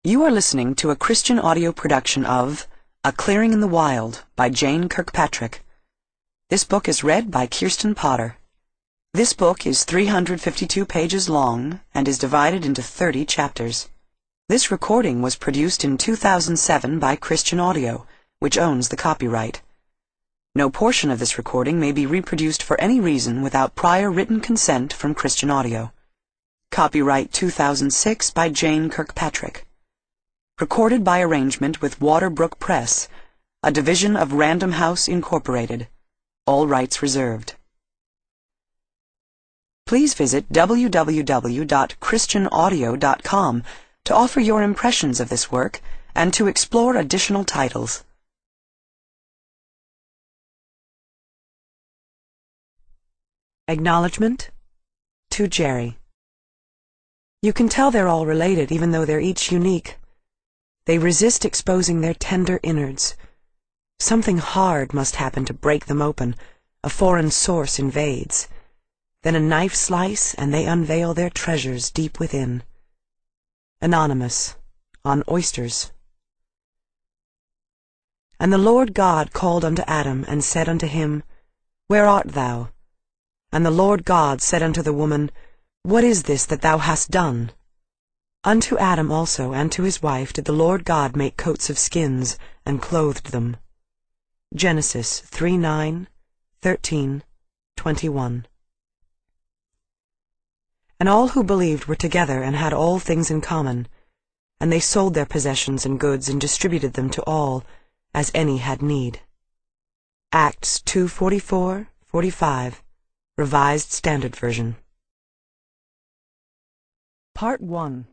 You are listening to a Christian audio production of A Clearing in the Wild by Jane Kirkpatrick. This book is read by Kirsten Potter. This book is 352 pages long and is divided into 30 chapters. This recording was produced in 2007 by Christian Audio, which owns the copyright. No portion of this recording may be reproduced for any reason without prior written consent from Christian Audio. Copyright 2006 by Jane Kirkpatrick. Recorded by arrangement with Waterbrook Press, a division of Random House Incorporated. All rights reserved. Please visit www.christianaudio.com to offer your impressions of this work and to explore additional titles. Acknowledgement to Jerry. You can tell they're all related even though they're each unique. They resist exposing their tender innards. Something hard must happen to break them open. A foreign source invades. Then a knife slice and they unveil their treasures deep within. Anonymous, on oysters. And the Lord God called unto Adam, and said unto him, Where art thou? And the Lord God said unto the woman, What is this that thou hast done? Unto Adam also and to his wife did the Lord God make coats of skins, and clothed them. Genesis 3:9, 13, 21. And all who believed were together and had all things in common, and they sold their possessions and goods and distributed them to all, as any had need. Acts 2:44, 45, Revised Standard Version. Part 1.